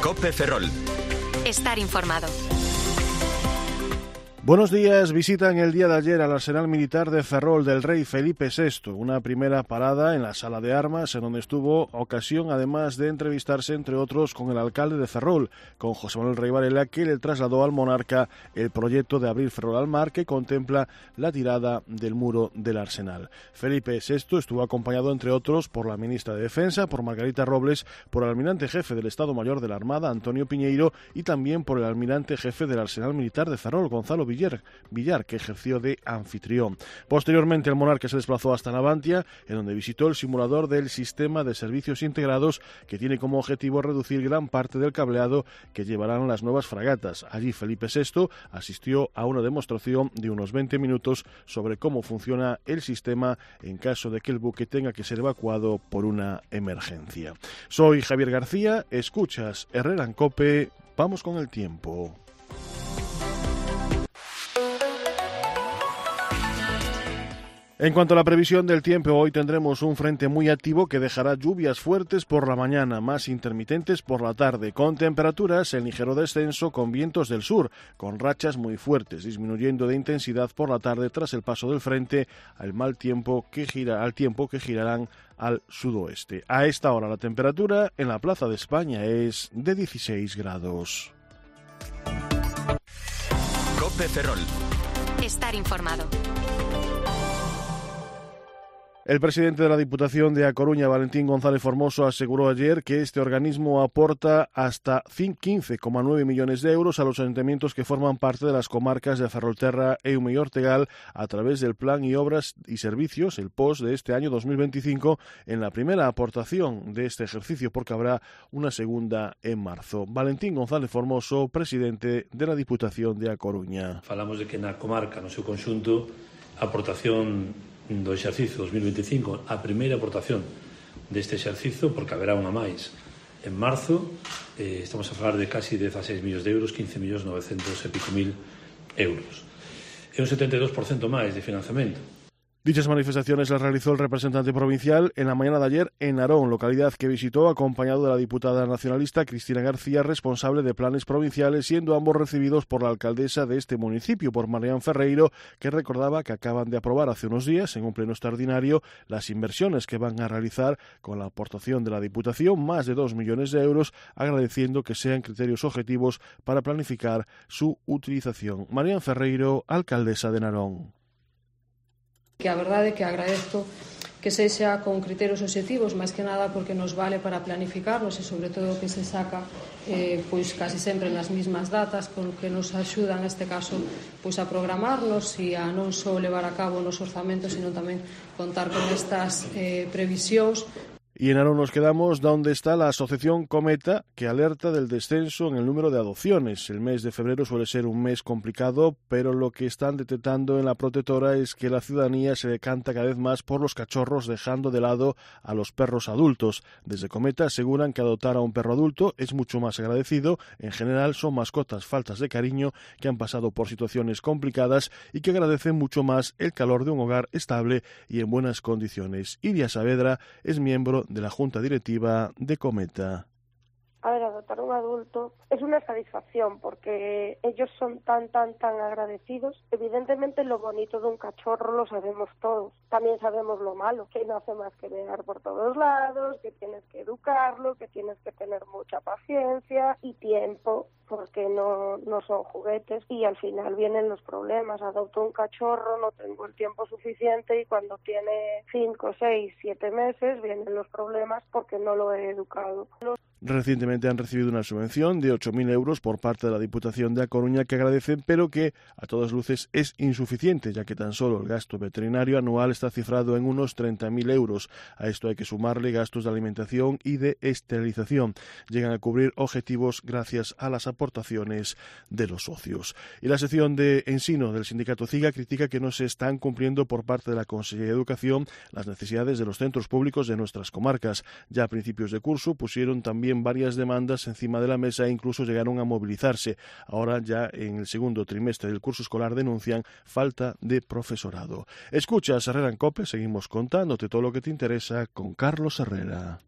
COPE Ferrol. Estar informado. Buenos días. Visitan el día de ayer al Arsenal Militar de Ferrol del Rey Felipe VI, una primera parada en la sala de armas, en donde estuvo ocasión además de entrevistarse, entre otros, con el alcalde de Ferrol, con José Manuel Rey Varela, que le trasladó al monarca el proyecto de abrir Ferrol al mar, que contempla la tirada del muro del Arsenal. Felipe VI estuvo acompañado, entre otros, por la ministra de Defensa, por Margarita Robles, por el almirante jefe del Estado Mayor de la Armada, Antonio Piñeiro, y también por el almirante jefe del Arsenal Militar de Ferrol, Gonzalo Villar, que ejerció de anfitrión. Posteriormente, el monarca se desplazó hasta Navantia, en donde visitó el simulador del sistema de servicios integrados, que tiene como objetivo reducir gran parte del cableado que llevarán las nuevas fragatas. Allí Felipe VI asistió a una demostración de unos 20 minutos sobre cómo funciona el sistema en caso de que el buque tenga que ser evacuado por una emergencia. Soy Javier García, escuchas Herrera en COPE, vamos con el tiempo. En cuanto a la previsión del tiempo, hoy tendremos un frente muy activo que dejará lluvias fuertes por la mañana, más intermitentes por la tarde, con temperaturas en ligero descenso con vientos del sur, con rachas muy fuertes, disminuyendo de intensidad por la tarde tras el paso del frente al tiempo que girarán al sudoeste. A esta hora la temperatura en la Plaza de España es de 16 grados. COPE Ferrol. Estar informado. El presidente de la Diputación de A Coruña, Valentín González Formoso, aseguró ayer que este organismo aporta hasta 15,9 millones de euros a los ayuntamientos que forman parte de las comarcas de Ferrolterra, Eume y Ortegal a través del Plan y Obras y Servicios, el POS, de este año 2025, en la primera aportación de este ejercicio, porque habrá una segunda en marzo. Valentín González Formoso, presidente de la Diputación de A Coruña. Falamos de que na comarca, no seu conxunto, a aportación do exercicio 2025, a primeira aportación deste exercicio, porque haberá unha máis en marzo, estamos a falar de casi 16 millóns de euros, 15.900 e pico mil euros. É un 72% máis de financiamento. Dichas manifestaciones las realizó el representante provincial en la mañana de ayer en Narón, localidad que visitó acompañado de la diputada nacionalista Cristina García, responsable de planes provinciales, siendo ambos recibidos por la alcaldesa de este municipio, por Marián Ferreiro, que recordaba que acaban de aprobar hace unos días, en un pleno extraordinario, las inversiones que van a realizar con la aportación de la Diputación, más de 2 millones de euros, agradeciendo que sean criterios objetivos para planificar su utilización. Marián Ferreiro, alcaldesa de Narón. Que a verdade é que agradezo que sexa con criterios obxectivos, máis que nada porque nos vale para planificarnos e sobre todo que se saca pois casi sempre nas mismas datas, con que nos axuda neste caso pois a programarnos e a non só levar a cabo nos orzamentos, sino tamén contar con estas previsións. Y en Narón nos quedamos donde está la asociación Cometa, que alerta del descenso en el número de adopciones. El mes de febrero suele ser un mes complicado, pero lo que están detectando en la protectora es que la ciudadanía se decanta cada vez más por los cachorros, dejando de lado a los perros adultos. Desde Cometa aseguran que adoptar a un perro adulto es mucho más agradecido. En general son mascotas faltas de cariño que han pasado por situaciones complicadas y que agradecen mucho más el calor de un hogar estable y en buenas condiciones. Iria Saavedra es miembro de la Junta Directiva de Cometa. A ver, adoptar a un adulto es una satisfacción porque ellos son tan agradecidos. Evidentemente lo bonito de un cachorro lo sabemos todos. También sabemos lo malo, que no hace más que mear por todos lados, que tienes que educarlo, que tienes que tener mucha paciencia y tiempo, porque no son juguetes y al final vienen los problemas. Adopto un cachorro, no tengo el tiempo suficiente y cuando tiene 5, 6, 7 meses vienen los problemas porque no lo he educado. Recientemente han recibido una subvención de 8.000 euros por parte de la Diputación de A Coruña, que agradecen, pero que a todas luces es insuficiente, ya que tan solo el gasto veterinario anual está cifrado en unos 30.000 euros. A esto hay que sumarle gastos de alimentación y de esterilización. Llegan a cubrir objetivos gracias a las aportaciones de los socios. Y la sección de Ensino del sindicato CIGA critica que no se están cumpliendo por parte de la Consellería de Educación las necesidades de los centros públicos de nuestras comarcas. Ya a principios de curso pusieron también varias demandas encima de la mesa e incluso llegaron a movilizarse. Ahora ya en el segundo trimestre del curso escolar denuncian falta de profesorado. Escuchas Herrera en COPE, seguimos contándote todo lo que te interesa con Carlos Herrera.